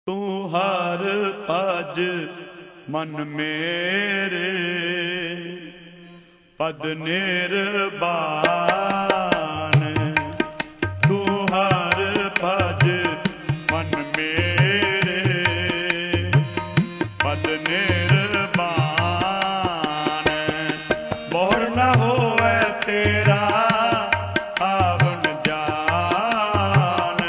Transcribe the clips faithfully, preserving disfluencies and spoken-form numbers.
तू हर भज मन मेरे पद निर्वाण। तू हर भज मन मेरे पद निर्वाण। मोर न होवे तेरा आवन जान।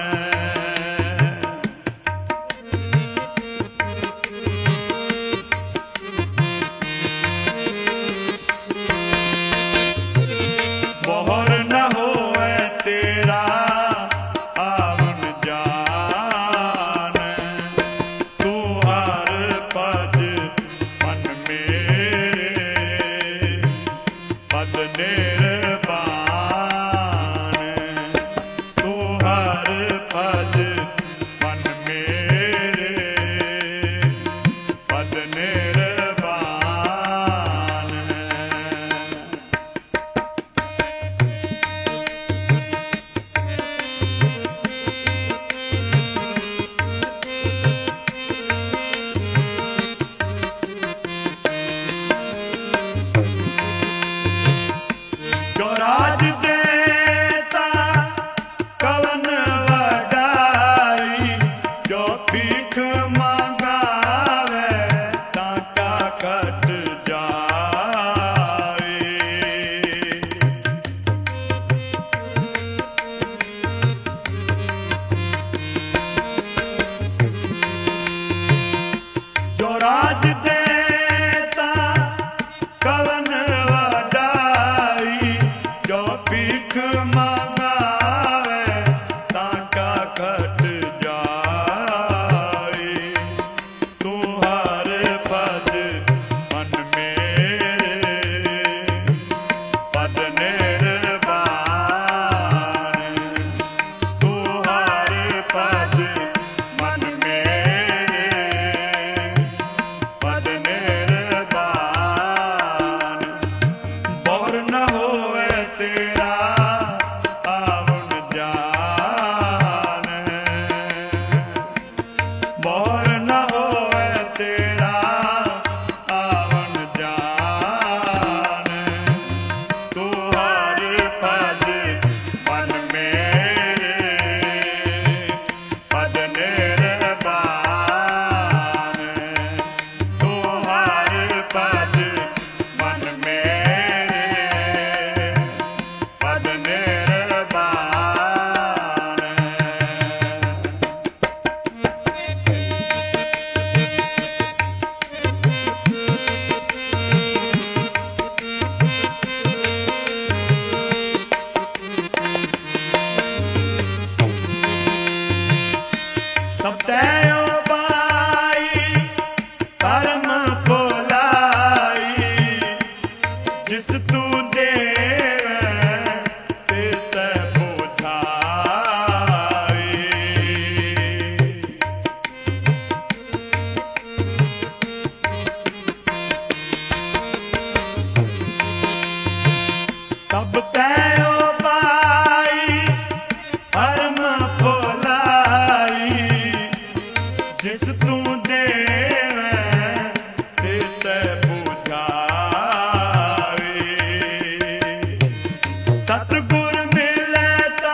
मोहर न होवे तेरा आवन जान। तू हर भज मन मेरे पद निर्वाण। तू हर भज मन मेरे पद निर्वाण। जो राज देता कवन वडाई। जो भीख मंगावे ताका कट जाए। जो राज देता कवन वडाई। जो भीख मंगावे ताका कट जाए। तू हर भज मन मेरे पद निर्वाण। तू हर भज मन मेरे पद निर्वाण। मोर न होवे तेरा आवन जान। मोर न होवे तेरा आवन जान। तू हर भज मन मेरे पद निर्वाण। तू हर भज मन मेरे पद निर्वाण। सब तैयो बाई कर्म भोलाई। जिस तू देवे तिस बुझाई। सब तैयो बाई कर्म भोलाई। जिस तू देवे तिस बुझाई। सतगुर मिले ता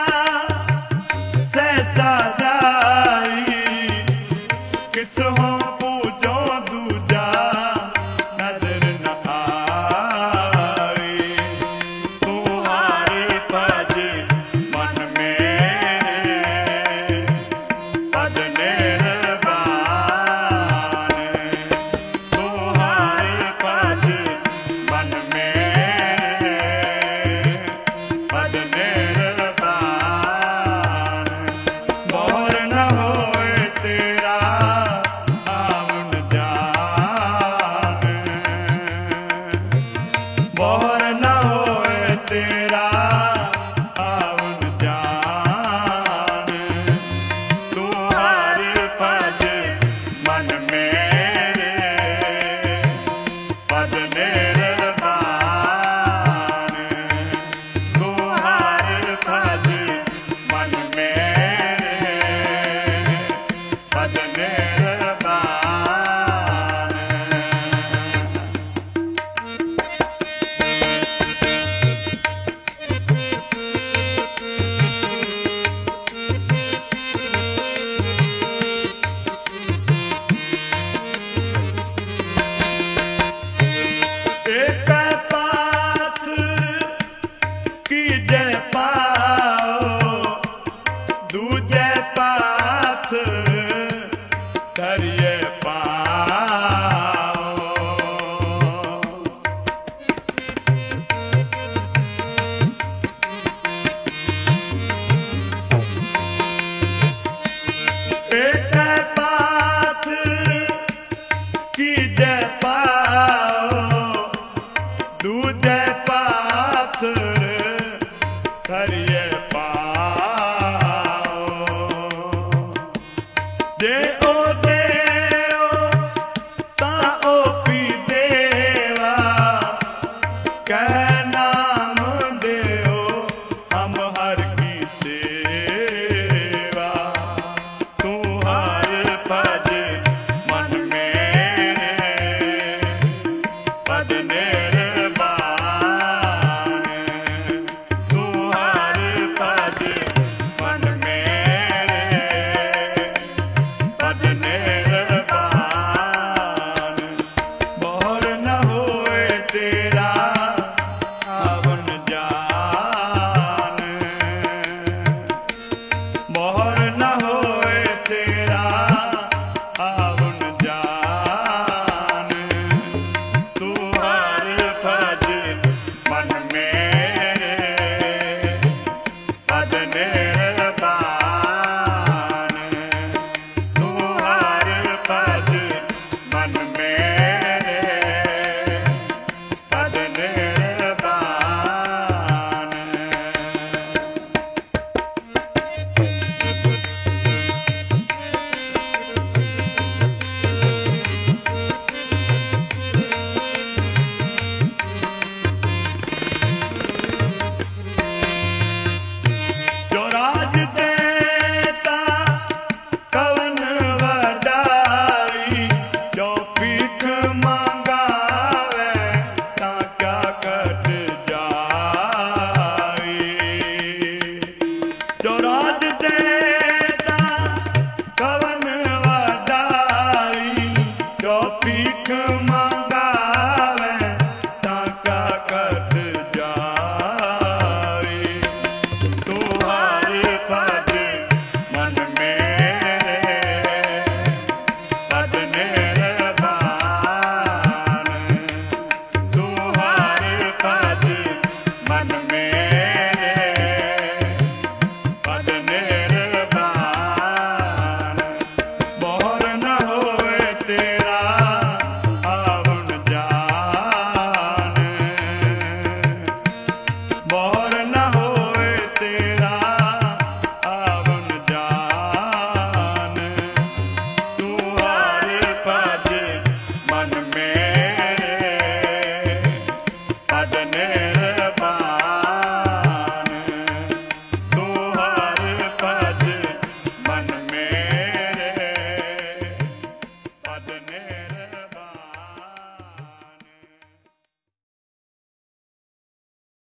सहसा जाई। किस हो पूजो दूजा नजर न आई। तू हर भज मन मेरे पद निर्वाण। तू हर भज मन मेरे पद निर्वाण। मोर न होए तेरा जे ओते